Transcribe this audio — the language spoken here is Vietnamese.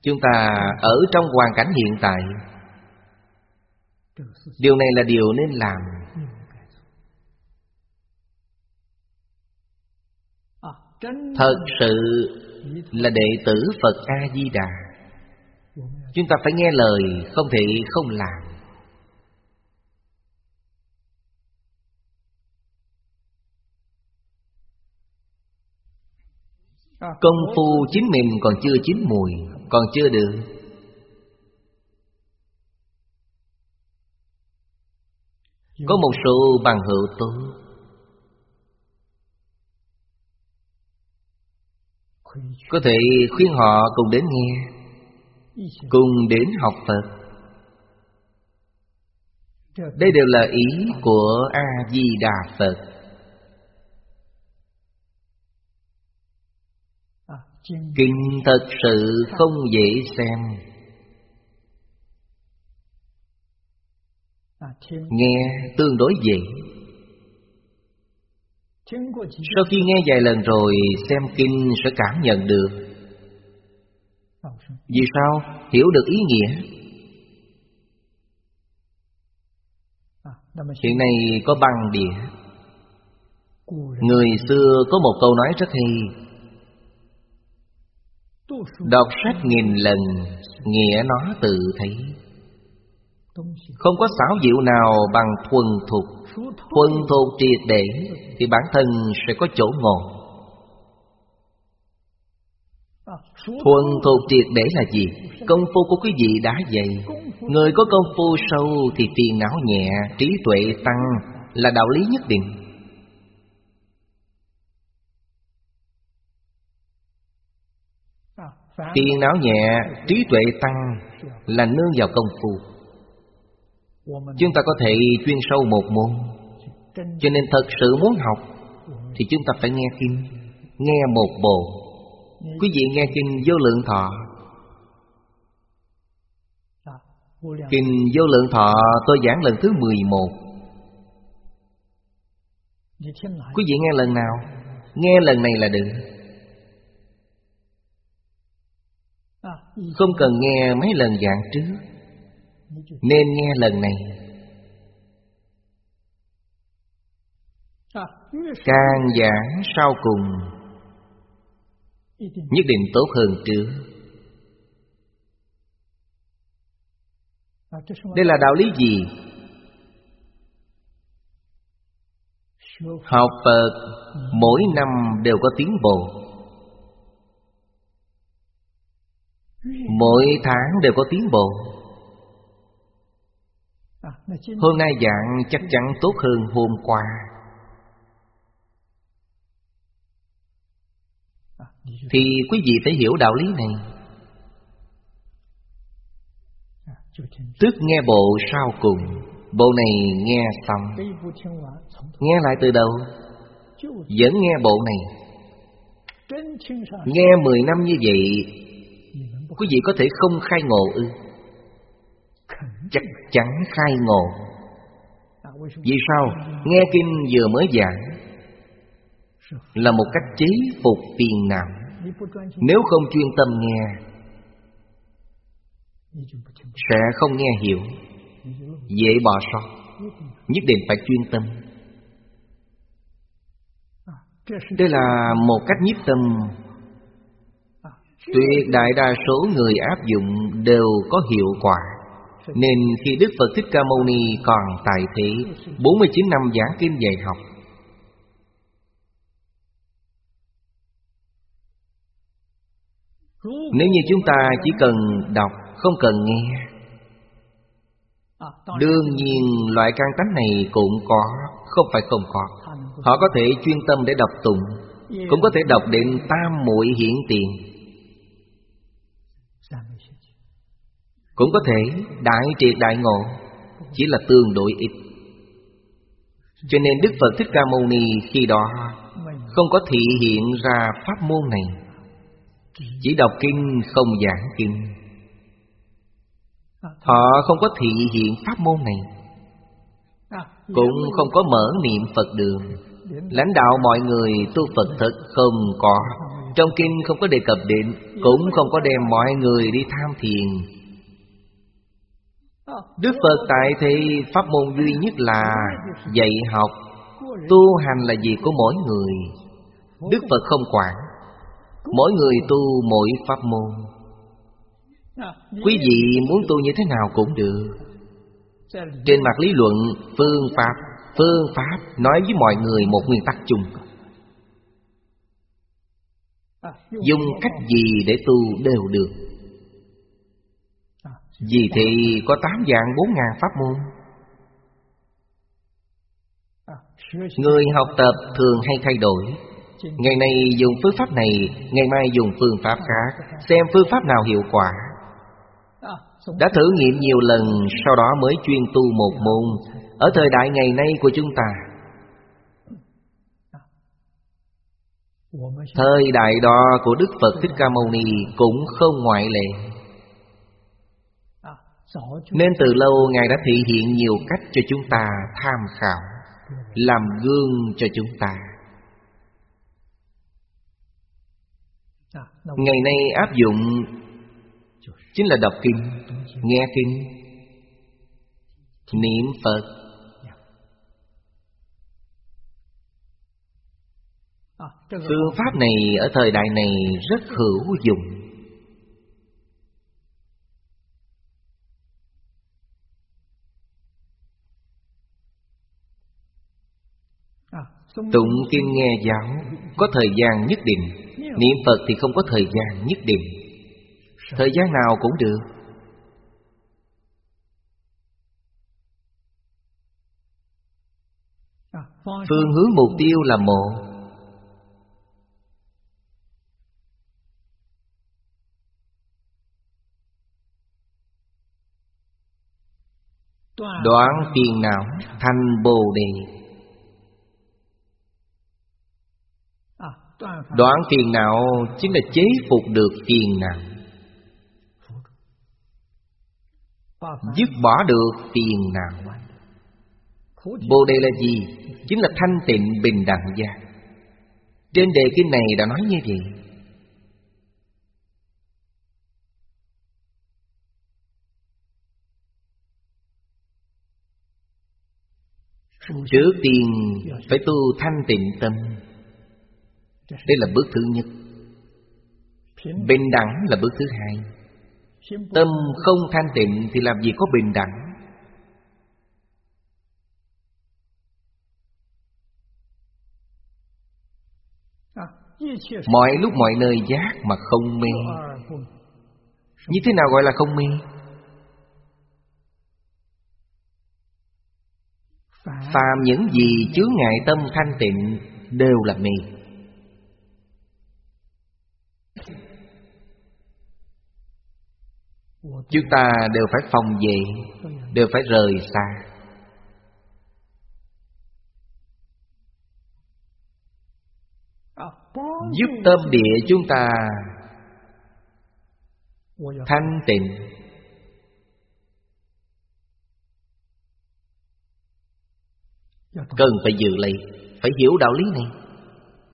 Chúng ta ở trong hoàn cảnh hiện tại, điều này là điều nên làm. Thật sự là đệ tử Phật A-di-đà, chúng ta phải nghe lời, không thể không làm. Công phu chính mình còn chưa chín mùi, còn chưa được. Có một số bằng hữu tốt, có thể khuyên họ cùng đến nghe, cùng đến học Phật. Đây đều là ý của A-di-đà Phật. Kinh thật sự không dễ xem, nghe tương đối dễ. Sau khi nghe vài lần rồi, xem kinh sẽ cảm nhận được. Vì sao? Hiểu được ý nghĩa. Hiện nay có băng đĩa. Người xưa có một câu nói rất hay: đọc sách nghìn lần, nghĩa nó tự thấy. Không có xảo diệu nào bằng thuần thục. Thuần thục triệt để thì bản thân sẽ có chỗ ngộ. Thuần thục triệt để là gì? Công phu của quý vị đã dày. Người có công phu sâu thì phiền não nhẹ, trí tuệ tăng, là đạo lý nhất định. Phiền não nhẹ, trí tuệ tăng là nương vào công phu. Chúng ta có thể chuyên sâu một môn. Cho nên thật sự muốn học thì chúng ta phải nghe kinh, nghe một bộ. Quý vị nghe kinh Vô Lượng Thọ. Kinh Vô Lượng Thọ tôi giảng lần thứ 11. Quý vị nghe lần nào? Nghe lần này là được. Không cần nghe mấy lần giảng trước, nên nghe lần này. Càng giảng sau cùng nhất định tốt hơn trước. Đây là đạo lý gì? Học Phật mỗi năm đều có tiến bộ, mỗi tháng đều có tiến bộ. Hôm nay giảng chắc chắn tốt hơn hôm qua. Thì quý vị phải hiểu đạo lý này. Tức nghe bộ sau cùng. Bộ này nghe xong, nghe lại từ đầu, vẫn nghe bộ này. Nghe 10 năm như vậy, quý vị có thể không khai ngộ ư? Chắc chắn khai ngộ. Vì sao? Nghe kinh vừa mới giảng là một cách chế phục phiền não. Nếu không chuyên tâm nghe, sẽ không nghe hiểu, dễ bỏ sót. Nhất định phải chuyên tâm. Đây là một cách nhiếp tâm tuyệt đại đa số người áp dụng đều có hiệu quả. Nên khi Đức Phật Thích Ca Mâu Ni còn tại thế, 49 năm giảng kinh dạy học, nếu như chúng ta chỉ cần đọc, không cần nghe, đương nhiên loại căn tánh này cũng có, không phải không có. Họ có thể chuyên tâm để đọc tụng, cũng có thể đọc đến tam muội hiển tiền, cũng có thể đại triệt đại ngộ, chỉ là tương đối ít. Cho nên Đức Phật Thích Ca Mâu Ni khi đó không có thị hiện ra pháp môn này, chỉ đọc kinh không giảng kinh. Họ không có thị hiện pháp môn này, cũng không có mở niệm Phật đường, lãnh đạo mọi người tu Phật thật không có. Trong kinh không có đề cập đến, cũng không có đem mọi người đi tham thiền. Đức Phật tại thế pháp môn duy nhất là dạy học, tu hành là việc của mỗi người. Đức Phật không quản, mỗi người tu mỗi pháp môn. Quý vị muốn tu như thế nào cũng được. Trên mặt lý luận, phương pháp nói với mọi người một nguyên tắc chung. Dùng cách gì để tu đều được. Vì thì có 8 vạn 4 ngàn pháp môn. Người học tập thường hay thay đổi. Ngày nay dùng phương pháp này, ngày mai dùng phương pháp khác, xem phương pháp nào hiệu quả. Đã thử nghiệm nhiều lần, sau đó mới chuyên tu một môn. Ở thời đại ngày nay của chúng ta, thời đại đó của Đức Phật Thích Ca Mâu Ni cũng không ngoại lệ. Nên từ lâu Ngài đã thể hiện nhiều cách cho chúng ta tham khảo, làm gương cho chúng ta. Ngày nay áp dụng chính là đọc kinh, nghe kinh, niệm Phật. Phương pháp này ở thời đại này rất hữu dụng. Tụng kinh nghe giáo có thời gian nhất định, niệm Phật thì không có thời gian nhất định. Thời gian nào cũng được. Phương hướng mục tiêu là một. Đoạn phiền não thành Bồ Đề. Đoạn phiền não chính là chế phục được phiền não, dứt bỏ được phiền não. Bồ Đề là gì? Chính là thanh tịnh bình đẳng giác. Trên đề kinh này đã nói như vậy. Trước tiên phải tu thanh tịnh tâm. Đây là bước thứ nhất. Bình đẳng là bước thứ hai. Tâm không thanh tịnh thì làm gì có bình đẳng. Mọi lúc mọi nơi giác mà không mê. Như thế nào gọi là không mê? Phàm những gì chướng ngại tâm thanh tịnh đều là mê. Chúng ta đều phải phòng vệ, đều phải rời xa. Giúp tâm địa chúng ta thanh tịnh. Cần phải giữ lấy, phải hiểu đạo lý này.